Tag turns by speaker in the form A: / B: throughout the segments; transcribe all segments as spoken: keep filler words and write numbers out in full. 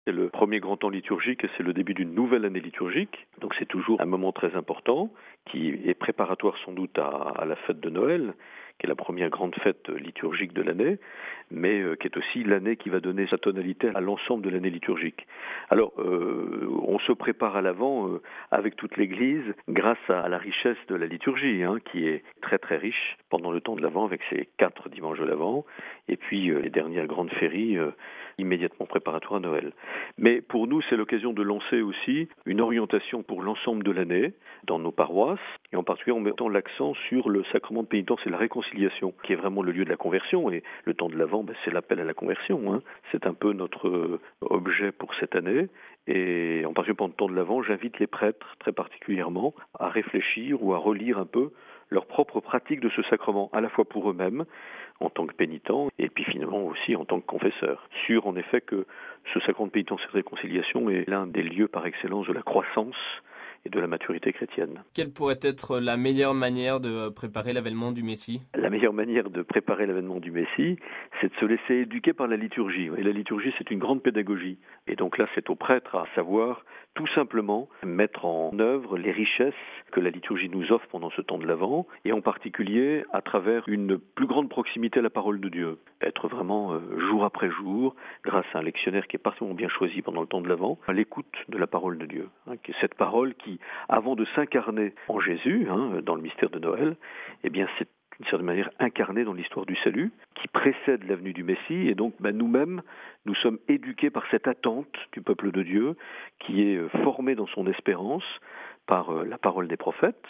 A: C'est le premier grand temps liturgique et c'est le début d'une nouvelle année liturgique. Donc c'est toujours un moment très important qui est préparatoire sans doute à, à la fête de Noël, qui est la première grande fête liturgique de l'année, mais euh, qui est aussi l'année qui va donner sa tonalité à l'ensemble de l'année liturgique. Alors, euh, on se prépare à l'avant euh, avec toute l'Église grâce à, à la richesse de la liturgie, hein, qui est très très riche pendant le temps de l'Avent avec ses quatre dimanches de l'Avent, et puis euh, les dernières grandes féries euh, immédiatement préparatoires à Noël. Mais pour nous, c'est l'occasion de lancer aussi une orientation pour l'ensemble de l'année dans nos paroisses, et en particulier en mettant l'accent sur le sacrement de pénitence et la réconciliation, qui est vraiment le lieu de la conversion, et le temps de l'Avent, ben, c'est l'appel à la conversion. Hein. C'est un peu notre euh, objet pour cette année, et en particulier pendant le temps de l'Avent, j'invite les prêtres très particulièrement à réfléchir ou à relire un peu leur propre pratique de ce sacrement, à la fois pour eux-mêmes, en tant que pénitents, et puis finalement aussi en tant que confesseurs. Sûr en effet que ce sacrement de pénitence et de réconciliation est l'un des lieux par excellence de la croissance et de la maturité chrétienne.
B: Quelle pourrait être la meilleure manière de préparer l'avènement du Messie ?
A: La meilleure manière de préparer l'avènement du Messie, c'est de se laisser éduquer par la liturgie. Et la liturgie, c'est une grande pédagogie. Et donc là, c'est au prêtre à savoir tout simplement mettre en œuvre les richesses que la liturgie nous offre pendant ce temps de l'Avent, et en particulier à travers une plus grande proximité à la parole de Dieu. Être vraiment, euh, jour après jour, grâce à un lectionnaire qui est particulièrement bien choisi pendant le temps de l'Avent, à l'écoute de la parole de Dieu. Hein, cette parole qui, avant de s'incarner en Jésus, hein, dans le mystère de Noël, eh bien c'est d'une certaine manière incarnée dans l'histoire du salut, qui précède la venue du Messie, et donc ben, nous-mêmes, nous sommes éduqués par cette attente du peuple de Dieu, qui est formée dans son espérance par euh, la parole des prophètes,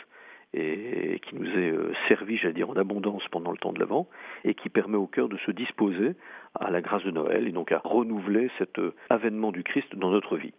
A: et qui nous est euh, servie, j'allais dire, en abondance pendant le temps de l'Avent, et qui permet au cœur de se disposer à la grâce de Noël, et donc à renouveler cet euh, avènement du Christ dans notre vie.